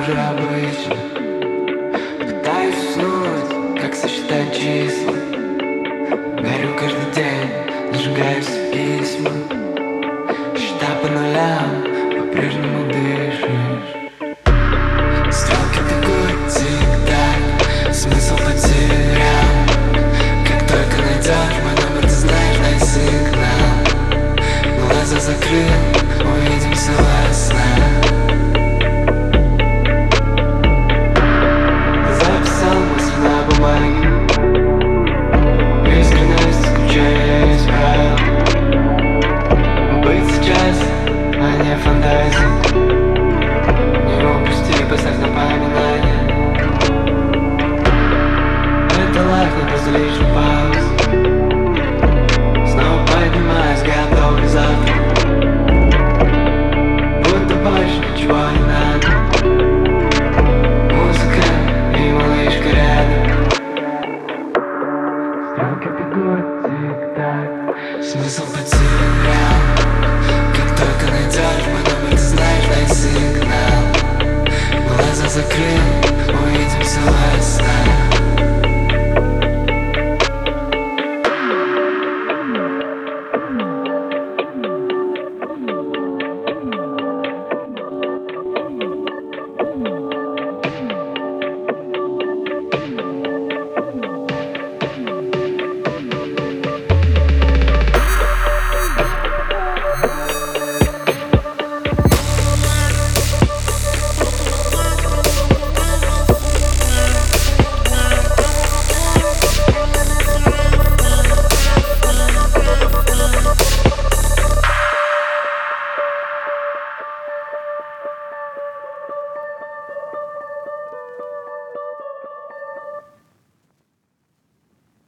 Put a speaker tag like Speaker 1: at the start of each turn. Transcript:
Speaker 1: уже обычно. Пытаюсь уснуть, как сосчитать числа. Горю каждый день, сжигаю все письма. Счета по нулям, по-прежнему дышишь. Стрелки бегут, тик-так, смысл потерял. Как только найдешь мой номер, ты знаешь, дай сигнал. Глаза закрыл, увидимся во снах. Записал мысль на бумаге. Искренность, включая я исправил. Быть сейчас, а не фантазии.